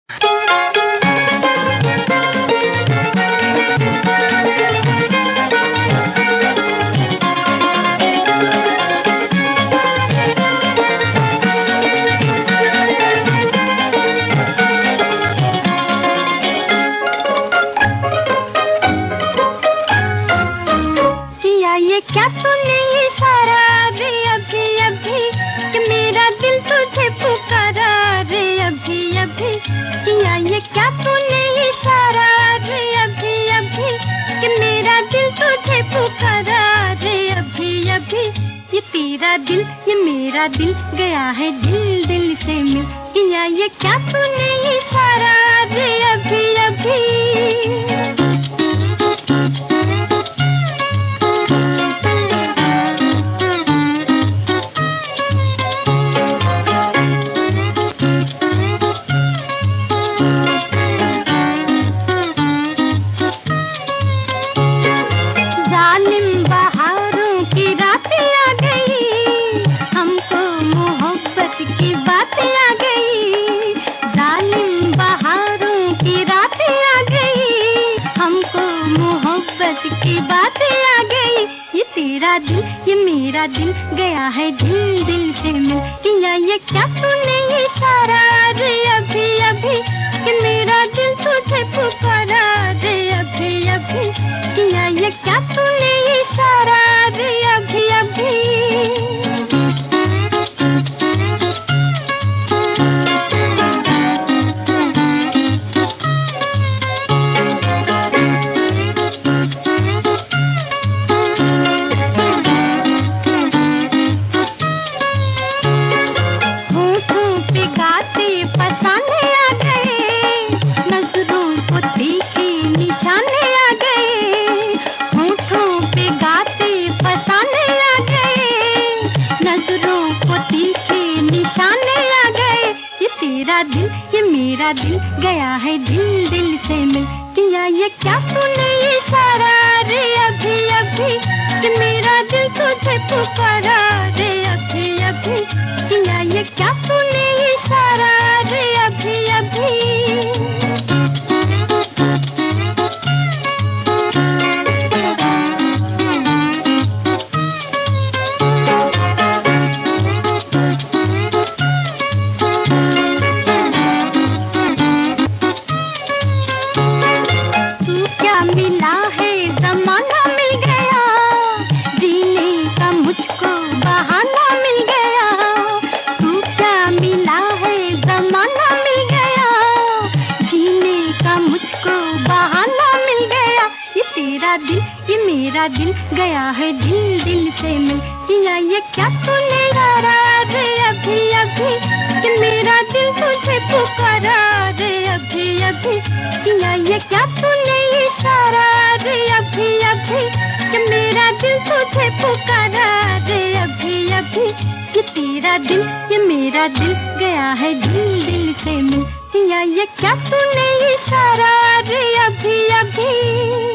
क्या तूने इशारा रे अभी अभी कि मेरा दिल तुझे पुकारा रे अभी अभी किया ये क्या तूने इशारा रे अभी अभी कि मेरा दिल तुझे पुकारा रे अभी अभी ये तेरा दिल ये मेरा दिल गया है दिल दिल से मिल किया ये क्या तूने इशारा रे अभी अभी की बातें आ गई ये तेरा दिल ये मेरा दिल गया है दिल दिल से मिल किया ये क्या तूने इशारा रे अभी अभी कि मेरा दिल तुझे पुकारा रे अभी अभी किया ये क्या तूने इशारा रे अभी अभी तेरा दिल ये मेरा दिल गया है दिल दिल से मिल किया ये क्या तूने इशारा रे अभी अभी कि मेरा दिल तुझे पुकारा रे अभी अभी किया ये क्या तूने इशारा रे अभी अभी मिला है ज़माना मिल गया जीने का मुझको बहाना मिल गया तू क्या मिला है ज़माना मिल गया जीने का मुझको बहाना मिल गया ये तेरा दिल ये मेरा दिल गया है दिल दिल से मिल किया ये क्या तूने इशारा रे अभी अभी कि मेरा दिल तुझे पुकारा रे अभी अभी किया ये क्या तूने इशारा रे अभी अभी कि मेरा दिल तुझे पुकारा रे अभी अभी ये तेरा दिल ये मेरा दिल गया है दिल दिल से मिल किया ये क्या तूने इशारा रे अभी अभी